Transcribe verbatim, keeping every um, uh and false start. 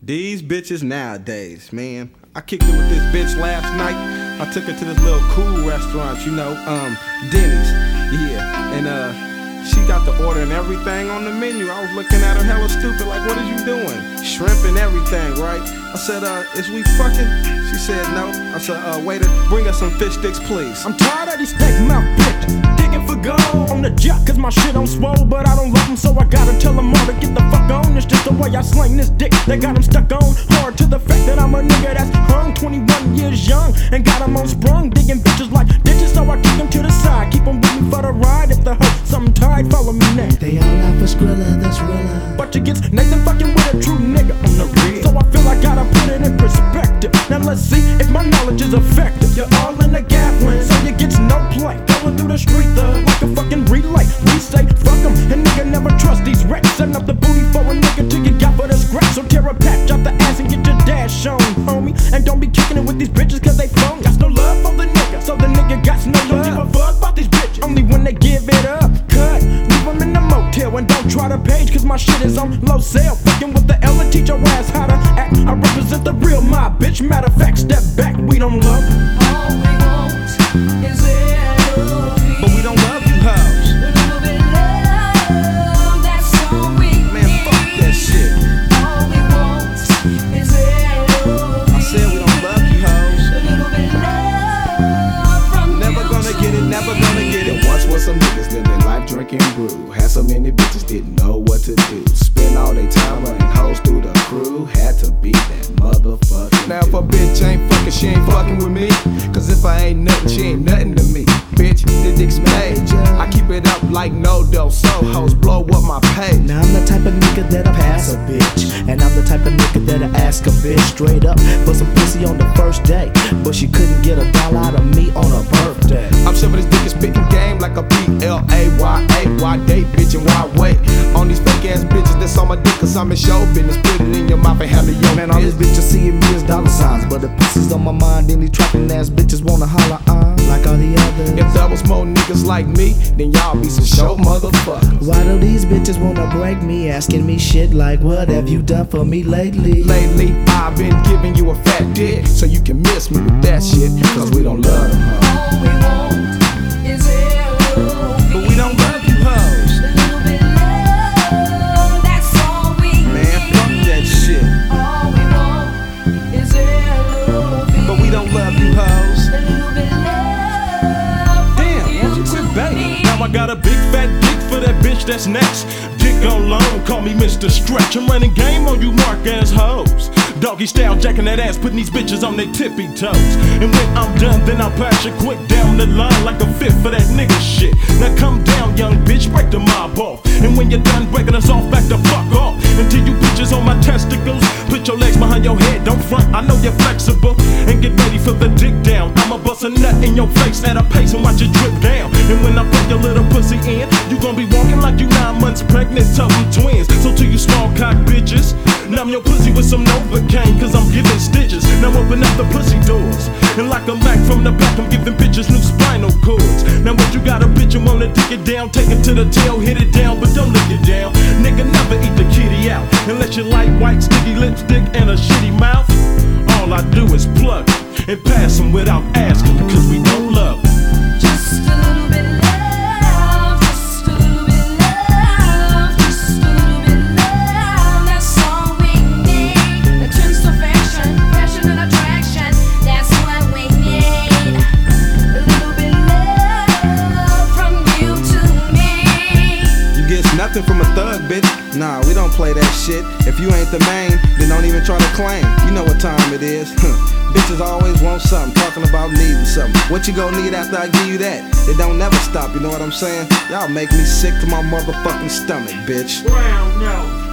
These bitches nowadays, man. I kicked it with this bitch last night. I took her to this little cool restaurant, you know, um, Denny's. Yeah, and uh, she got the order and everything on the menu. I was looking at her hella stupid, like, what is you doing? Shrimp and everything, right? I said, uh, is we fucking? She said no. I said, uh, waiter, bring us some fish sticks, please. I'm tired of these steak mouth bitches digging for gold on the jock, cause my shit on swole, but I don't love them, so I gotta tell them all to get the fuck on. It's just the way I slang this dick that got them stuck on hard to the fact that I'm a nigga that's hung twenty-one years young and got them on sprung, digging bitches like ditches, so I kick them to the side, keep them with me for the ride. If the hurt something tied, follow me now. They all out for Skrilla, that's Rilla. But you get Nathan fucking with a true nigga on the real, so I feel I gotta put it in perspective. Now let's see if my knowledge is effective. You're all in the gap when, so you get no play. Going through the street thug like a fucking relay. We say fuck them, and nigga never trust these rats. Setting up the booty for a nigga till you got for the scratch. So tear a patch out the ass and get your dash shown, homie. And don't be kicking it with these bitches cause they phone. Got no love for the nigga, so the nigga got no love. Don't give a fuck about these bitches, only when they give it up. Cut, leave them in the motel and don't try to page, cause my shit is on low sale. Fucking with the L and teach your ass how to act. I represent the real mob, bitch. Matter of fact, step back, we don't love. All we want is L V. But we don't love you hoes. A little bit love, that's all we need. Man, fuck that shit. All we want is L V. I said we don't love you hoes. A little bit love from Never you gonna to get it, never me. gonna get it. Once was some niggas lived their life drinking brew. Had so many bitches didn't know what to do. Spend all their time running hoes through the crew. Had to be that motherfucker. Now if a bitch ain't fucking, she ain't fucking with me. Cause if I ain't nothing, she ain't nothing to me. Bitch, the dick's major. I keep it up like no dough, so hoes blow up my page. Now I'm the type of nigga that'll pass a bitch, and I'm the type of nigga that'll ask a bitch straight up for some pussy on the first day, but she couldn't get a dollar out of me on her birthday. I'm sure this dick is spitting game like a P L A Y A. Why date, bitch, and why wait on these fake ass bitches that's on my dick? Cause I'm in show business. Put it in your mouth and handle your Man, all these bitches seeing me as dollar signs, but the pussy's on my mind, and these trapping ass bitches wanna holler on like all the others. If there was more niggas like me, then y'all be some show motherfuckers. Why do these bitches wanna break me, asking me shit like, what have you done for me lately? Lately, I've been giving you a fat dick, so you can miss me with that shit, cause we don't love them, huh? All we want is L V. But we don't love you hoes. A little bit love, that's all we need. Man, fuck that shit. All we want is L V. But we don't love you hoes. A little bit love. Damn, won't you quit banging? Now I got a big fat dick for that bitch that's next. Dick on loan, call me Mister Stretch. I'm running game on you mark ass hoes. Doggy style, jacking that ass, putting these bitches on their tippy toes. And when I'm done, then I'll pass you quick down the line like a fifth for that nigga shit. Now come down, young bitch, break the mob off. And when you're done breaking us off, back the fuck off. Until you bitches on my testicles, put your legs behind your head, don't front, I know you're flexible. And get ready for the dick down. I'ma bust a nut in your face at a pace and watch it drip down. And when I put your little pussy in, you gon' be walking like you nine months pregnant, tell them twins. So to you small cock bitches, numb your pussy with some Novocaine, cause I'm giving stitches. Now open up the pussy doors and lock them back from the back. I'm giving bitches new spinal cords. Now what you got a bitch and wanna dig it down, take it to the tail, hit it down, but don't lick it down. Nigga, never eat the kitty out unless you like white sticky lipstick and a shitty mouth. All I do is plug and pass them without asking, cause we don't love. Just a little bit love, just a little bit love, just a little bit love, that's all we need. A twist of affection, passion and attraction, that's what we need. A little bit love from you to me. You get nothing from a thug, bitch. Nah, we don't play that shit. If you ain't the main, then don't even try to claim. You know what time it is. Bitches always want something, talking about needing something. What you gon' need after I give you that? It don't never stop, you know what I'm saying? Y'all make me sick to my motherfucking stomach, bitch. Brown, no.